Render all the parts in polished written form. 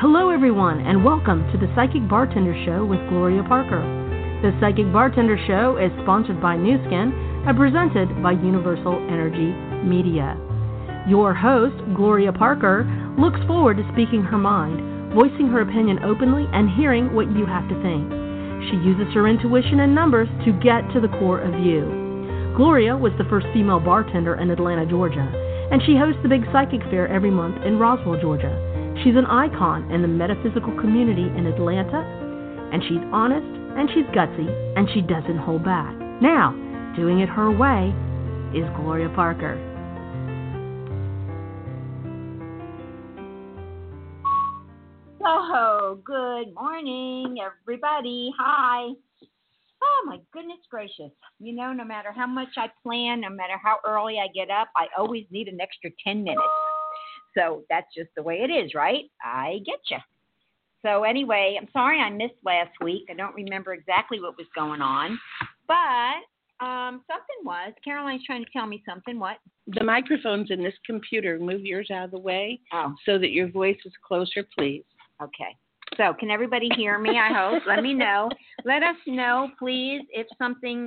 Hello, everyone, and welcome to the Psychic Bartender Show with Gloria Parker. The Psychic Bartender Show is sponsored by Nu Skin and presented by Universal Energy Media. Your host, Gloria Parker, looks forward to speaking her mind, voicing her opinion openly, and hearing what you have to think. She uses her intuition and numbers to get to the core of you. Gloria was the first female bartender in Atlanta, Georgia, and she hosts the Big Psychic Fair every month in Roswell, Georgia. She's an icon in the metaphysical community in Atlanta, and she's honest, and she's gutsy, and she doesn't hold back. Now, doing it her way is Gloria Parker. Oh, good morning, everybody. Hi. Oh, my goodness gracious. You know, no matter how much I plan, no matter how early I get up, I always need an extra 10 minutes. So that's just the way it is, right? I get you. So anyway, I'm sorry I missed last week. I don't remember exactly what was going on. But something was. Caroline's trying to tell me something. What? The microphone's in this computer. Move yours out of the way so that your voice is closer, please. Okay. So can everybody hear me, I hope? Let me know. Let us know, please, if something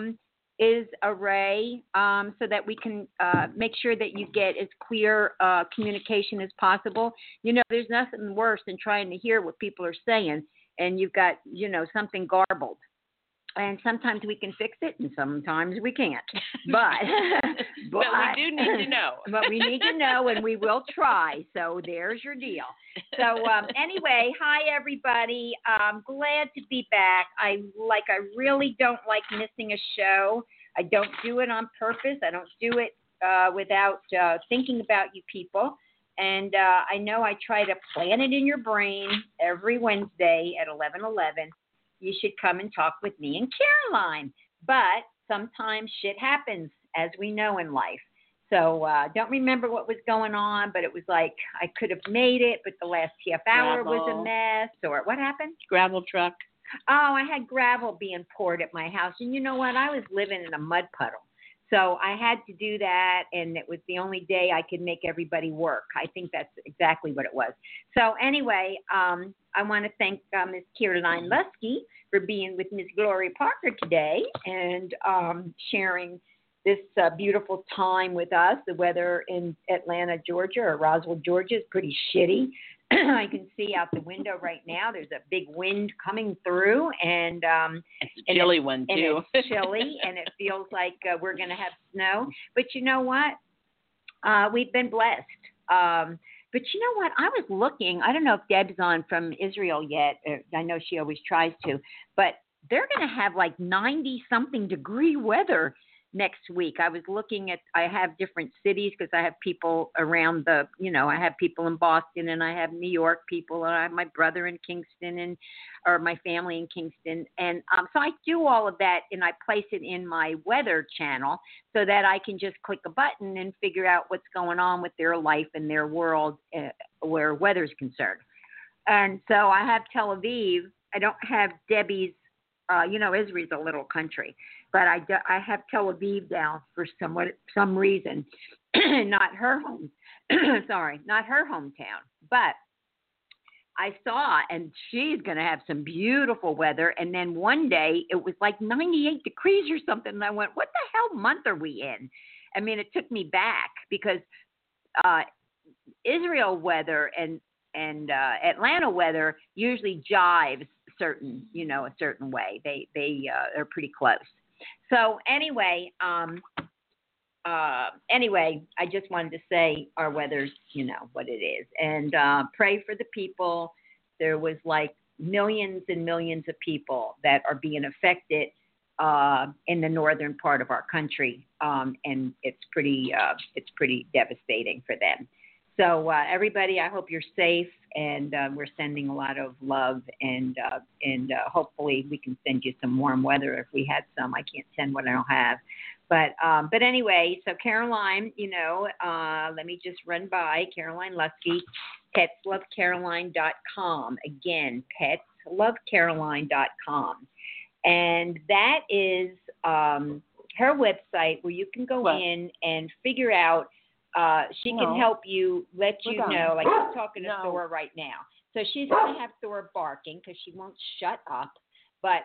is array so that we can make sure that you get as clear communication as possible. You know, there's nothing worse than trying to hear what people are saying and you've got, you know, something garbled. And sometimes we can fix it and sometimes we can't. But we do need to know. But we need to know and we will try. So there's your deal. So anyway, hi everybody. I'm glad to be back. I really don't like missing a show. I don't do it on purpose. I don't do it without thinking about you people. And I know I try to plant it in your brain every Wednesday at 11:11. You should come and talk with me and Caroline. But sometimes shit happens, as we know in life. So don't remember what was going on, but it was like I could have made it, but the last half hour was a mess. Or what happened? Gravel truck. Oh, I had gravel being poured at my house. And you know what? I was living in a mud puddle. So I had to do that, and it was the only day I could make everybody work. I think that's exactly what it was. So anyway, I want to thank Ms. Caroline Lusky for being with Ms. Gloria Parker today and sharing this beautiful time with us. The weather in Atlanta, Georgia, or Roswell, Georgia, is pretty shitty. I can see out the window right now. There's a big wind coming through, and it's a chilly one too. And it's chilly, and it feels like we're going to have snow. But you know what? We've been blessed. But you know what? I was looking. I don't know if Deb's on from Israel yet. I know she always tries to, but they're going to have like 90-something degree weather next week. I was looking at, I have different cities because I have people around the, you know, I have people in Boston and I have New York people and I have my brother in Kingston or my family in Kingston. And so I do all of that and I place it in my weather channel so that I can just click a button and figure out what's going on with their life and their world where weather's concerned. And so I have Tel Aviv. I don't have Debbie's, you know, Israel's a little country. But I have Tel Aviv down for some reason, not her home. Not her hometown. But I saw, and she's going to have some beautiful weather. And then one day it was like 98 degrees or something. And I went, what the hell month are we in? I mean, it took me back because Israel weather and Atlanta weather usually jives a certain way. They are pretty close. So anyway, I just wanted to say our weather's, you know, what it is. And pray for the people. There was like millions and millions of people that are being affected in the northern part of our country. And it's pretty devastating for them. So everybody, I hope you're safe, and we're sending a lot of love, and hopefully we can send you some warm weather if we had some. I can't send what I don't have. But anyway, so Caroline, you know, let me just run by Caroline Lusky, petslovecaroline.com. Again, petslovecaroline.com. And that is her website where you can go in and figure out. She can help you, let you know, like I'm talking to Thor right now. So she's going to have Thor barking because she won't shut up. But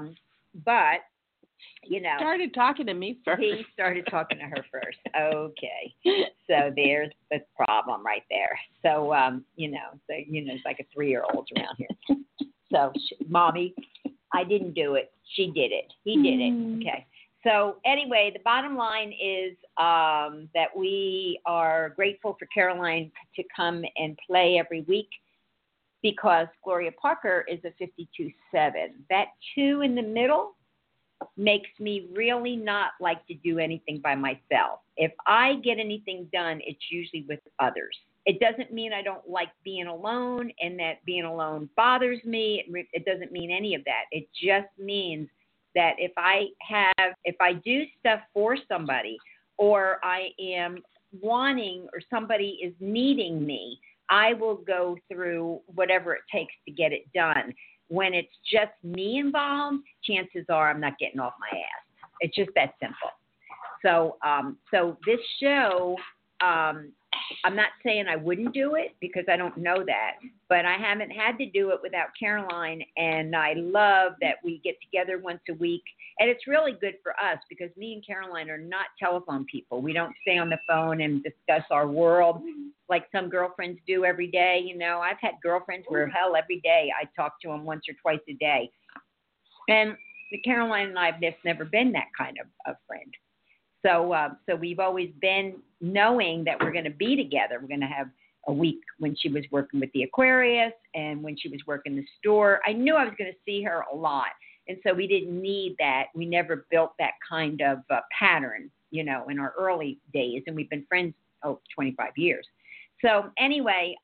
you know, started talking to me first. He started talking to her first. Okay, so there's the problem right there. So it's like a 3-year-old around here. So, Mommy, I didn't do it. She did it. He did it. Okay. So anyway, the bottom line is that we are grateful for Caroline to come and play every week because Gloria Parker is a 52-7. That 2 in the middle makes me really not like to do anything by myself. If I get anything done, it's usually with others. It doesn't mean I don't like being alone and that being alone bothers me. It doesn't mean any of that. It just means that if I do stuff for somebody or I am wanting or somebody is needing me, I will go through whatever it takes to get it done. When it's just me involved, chances are I'm not getting off my ass. It's just that simple. So this show, I'm not saying I wouldn't do it because I don't know that, but I haven't had to do it without Caroline, and I love that we get together once a week, and it's really good for us because me and Caroline are not telephone people. We don't stay on the phone and discuss our world like some girlfriends do every day. You know, I've had girlfriends where, hell, every day I talk to them once or twice a day, and Caroline and I have just never been that kind of friend. So we've always been knowing that we're going to be together. We're going to have a week when she was working with the Aquarius and when she was working the store. I knew I was going to see her a lot. And so we didn't need that. We never built that kind of pattern, you know, in our early days. And we've been friends, 25 years. So anyway,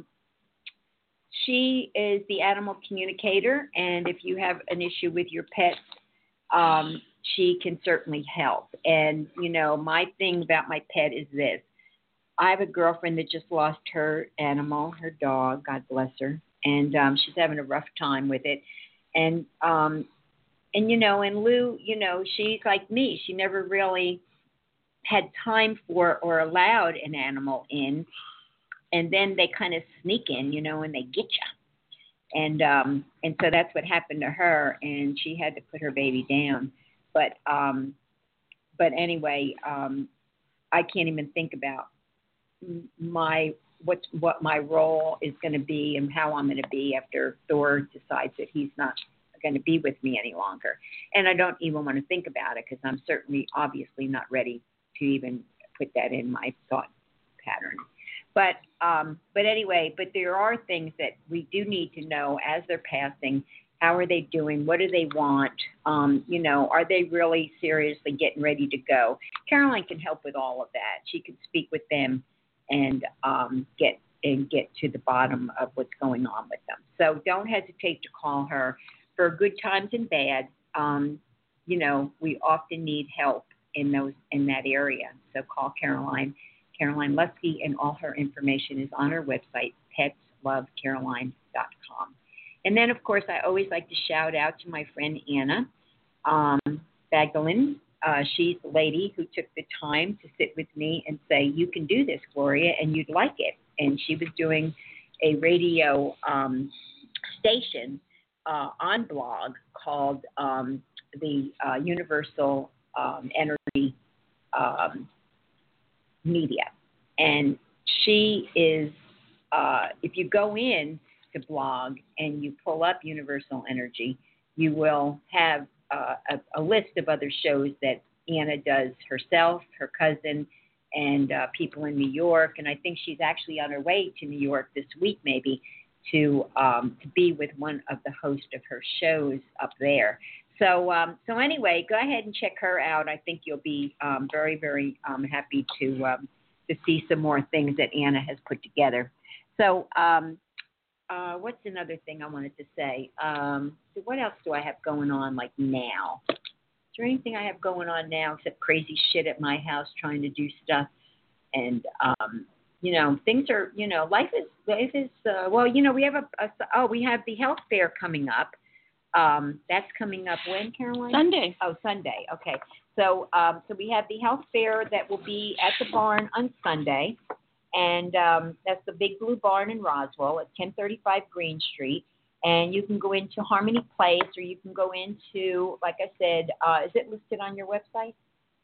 she is the animal communicator. And if you have an issue with your pets, she can certainly help. And, you know, my thing about my pet is this. I have a girlfriend that just lost her animal, her dog, God bless her, and she's having a rough time with it. And you know, and Lou, you know, she's like me. She never really had time for or allowed an animal in. And then they kind of sneak in, you know, and they get you. And so that's what happened to her, and she had to put her baby down. But anyway, I can't even think about what my role is going to be and how I'm going to be after Thor decides that he's not going to be with me any longer. And I don't even want to think about it because I'm certainly, obviously, not ready to even put that in my thought pattern. But anyway, but there are things that we do need to know as they're passing. How are they doing? What do they want? You know, are they really seriously getting ready to go? Caroline can help with all of that. She can speak with them and get to the bottom of what's going on with them. So don't hesitate to call her for good times and bad. You know, we often need help in that area. So call Caroline Lusky, and all her information is on her website, petslovecaroline.com. And then, of course, I always like to shout out to my friend Anna Bagdalin. She's the lady who took the time to sit with me and say, you can do this, Gloria, and you'd like it. And she was doing a radio station on blog called the Universal Energy Media. And she is, if you go in to blog and you pull up Universal Energy, you will have a list of other shows that Anna does herself, her cousin, and people in New York. And I think she's actually on her way to New York this week, maybe, to be with one of the hosts of her shows up there. So anyway, go ahead and check her out. I think you'll be very, very happy to see some more things that Anna has put together. So what's another thing I wanted to say? So what else do I have going on like now? Is there anything I have going on now except crazy shit at my house trying to do stuff? And, you know, things are, you know, life is well, you know, we have we have the health fair coming up. That's coming up when, Caroline? Sunday. Oh, Sunday. Okay. So we have the health fair that will be at the barn on Sunday. And that's the Big Blue Barn in Roswell at 1035 Green Street. And you can go into Harmony Place, or you can go into, like I said, is it listed on your website?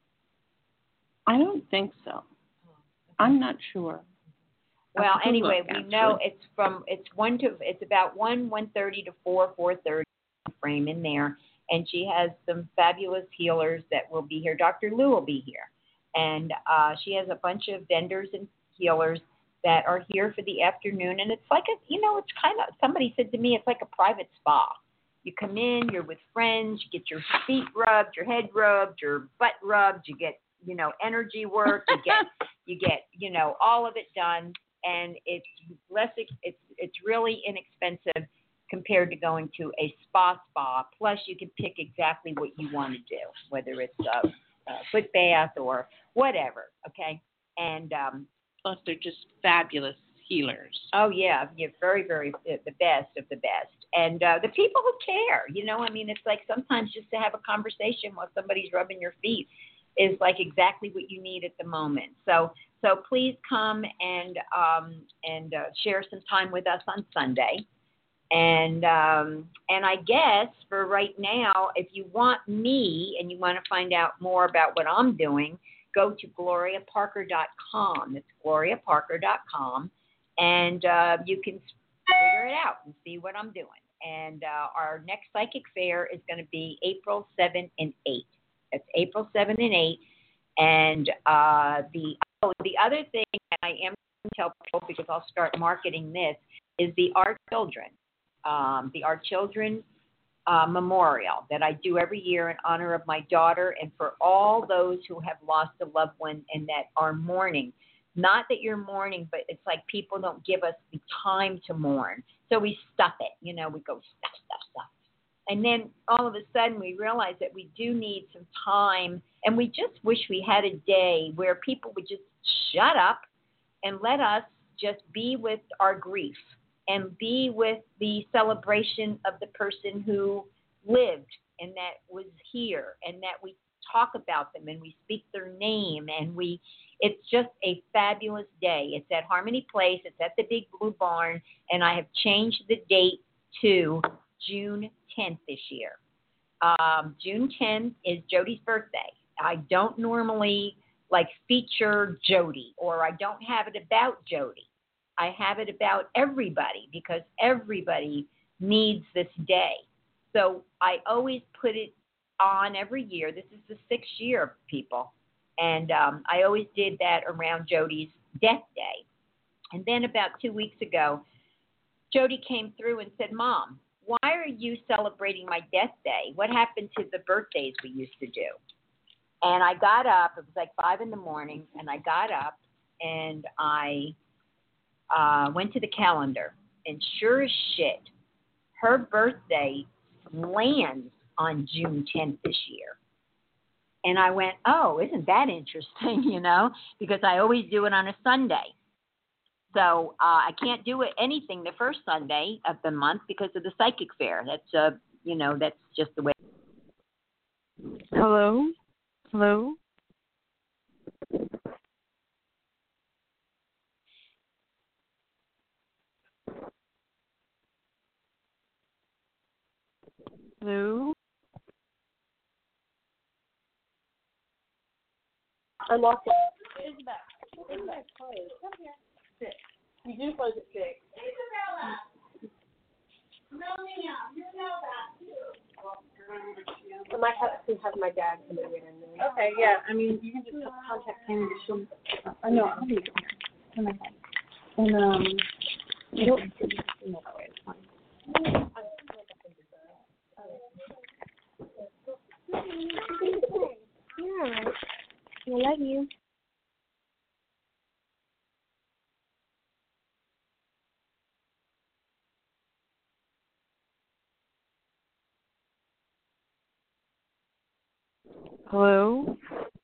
I don't think so. I'm not sure. Well, anyway, we know it's about 1:30 to 4:30 frame in there, and she has some fabulous healers that will be here. Dr. Lou will be here, and she has a bunch of vendors and healers that are here for the afternoon, and it's like it's kind of, somebody said to me, it's like a private spa. You come in, you're with friends, you get your feet rubbed, your head rubbed, your butt rubbed, you get energy work, you get all of it done, and it's really inexpensive compared to going to a spa. Plus, you can pick exactly what you want to do, whether it's a foot bath or whatever. Okay, and plus they're just fabulous healers. Oh yeah, you're very, very the best of the best, and the people who care. It's like sometimes just to have a conversation while somebody's rubbing your feet is like exactly what you need at the moment. So please come and share some time with us on Sunday. And I guess for right now, if you want me and you want to find out more about what I'm doing, go to GloriaParker.com. It's GloriaParker.com, and you can figure it out and see what I'm doing. And our next psychic fair is going to be April 7 and 8. It's April 7 and 8. And the other thing that I am going to tell people, because I'll start marketing this, is the Our Children. The Our Children Memorial that I do every year in honor of my daughter and for all those who have lost a loved one and that are mourning. Not that you're mourning, but it's like people don't give us the time to mourn. So we stuff it. We go stuff. And then all of a sudden we realize that we do need some time, and we just wish we had a day where people would just shut up and let us just be with our grief and be with the celebration of the person who lived and that was here, and that we talk about them and we speak their name, and it's just a fabulous day. It's at Harmony Place. It's at the Big Blue Barn, and I have changed the date to June 10th this year. June 10th is Jody's birthday. I don't normally feature Jody, or I don't have it about Jody. I have it about everybody because everybody needs this day. So I always put it on every year. This is the 6th year, people. And I always did that around Jody's death day. And then about 2 weeks ago, Jody came through and said, "Mom, why are you celebrating my death day? What happened to the birthdays we used to do?" And I got up. It was like 5 in the morning, and I got up and I went to the calendar. And sure as shit, her birthday lands on June 10th this year. And I went, oh, isn't that interesting, because I always do it on a Sunday. So I can't do anything the first Sunday of the month because of the psychic fair. That's, that's just the way. Hello? Hello? Hello? I'm off. Isabel, close. Come here. Sit. You do close at 6. Isabella! No, ma'am. You know that, too. I might have to have my dad come in there. Okay, yeah. You can just contact him. I know. I'll be here. Come on. And, you don't. No, it's fine. You're all right. I love you. Hello?